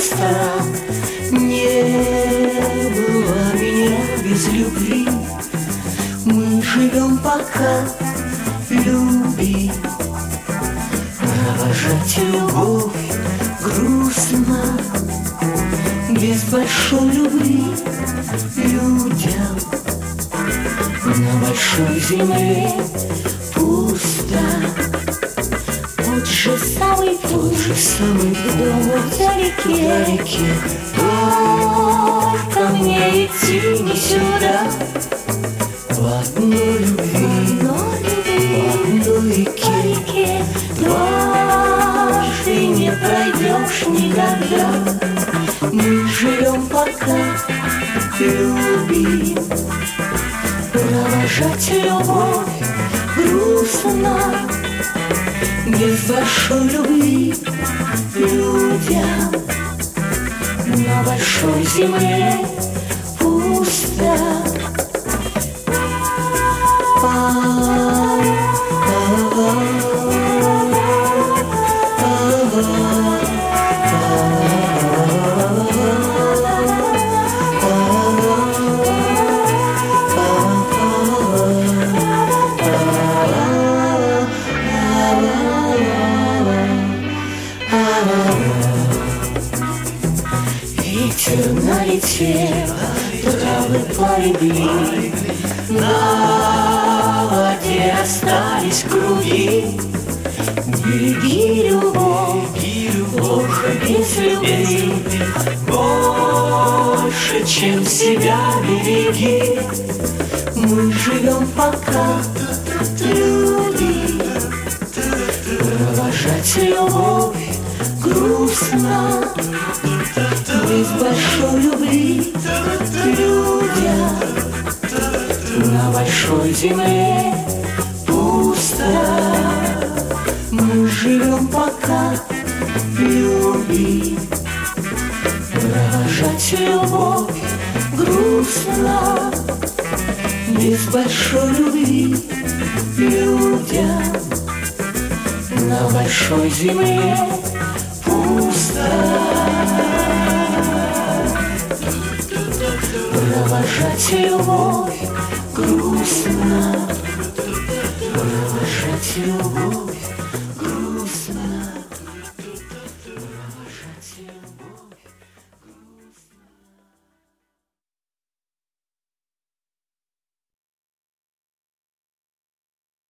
просто. Не было меня без любви. Мы живем пока, люби. Провожать любовь грустно, без большой любви людям на большой земле пусто. Тот же самый дом вдалеке, только мне идти не сюда. В одной любви, в одной реке, дважды не пройдешь никогда. Мы живем пока, любим. Провожать любовь грустно, без большой любви людям на большой земле пусто. Ветер налетел, травы полегли, на воде остались круги. Береги любовь, Боже, без любви, больше, чем себя береги. Мы живем пока, люби. Провожать любовь грустно, без большой любви людям на большой земле пусто. Мы живем пока, люби. Провожать любовь грустно, без большой любви людям на большой земле пусто. Провожать любовь грустно, провожать любовь.